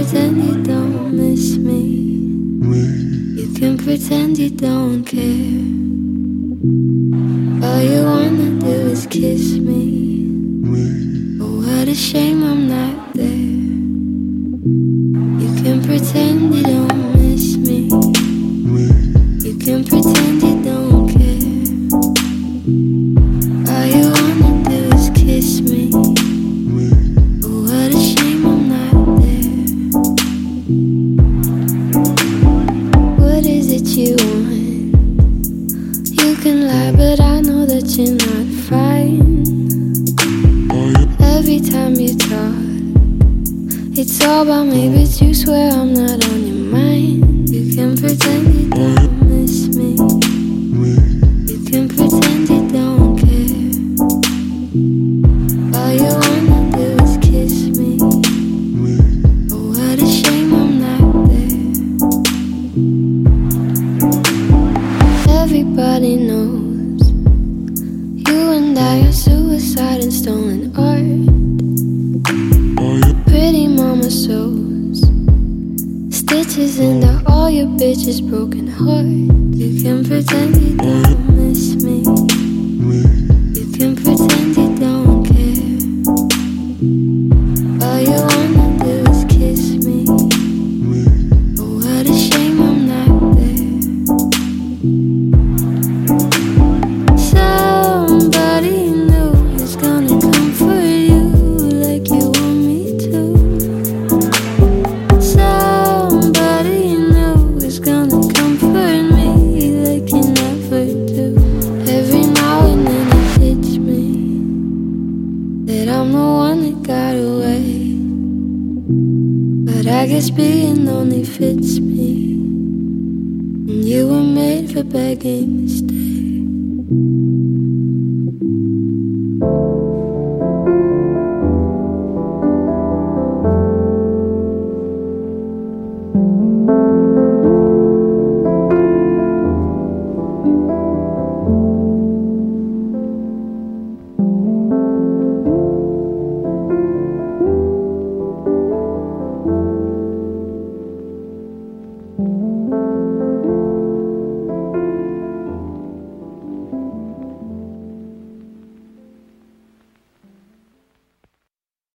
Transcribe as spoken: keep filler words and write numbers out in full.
pretend you don't miss me. You can pretend you don't care. All you wanna do is kiss me. Oh, what a shame I'm not there. You can pretend you don't miss me. You can pretend you don't care. All you wanna do is kiss me. Oh, what a shame I'm not there. What is it you want? You can lie, but I know that you're not fine. Every time you talk, it's all about me, but you swear I'm not on your mind. You can pretend you don't miss me. You can pretend you don't care. All you wanna do is kiss me. Oh, what a shame I'm not there. Everybody knows you and I are suicide and stolen art. Pretty mama sews stitches into all your bitches' broken heart. You can pretend you don't miss me. You can pretend you don't care. All you wanna do is kiss me. Oh, what a shame I'm not there. Somebody new is gonna comfort you like you want me to. Somebody new is gonna comfort me like you never do. Every now and then it hits me that I'm the one that got away, but I guess being lonely fits me, and you were made for begging to stay.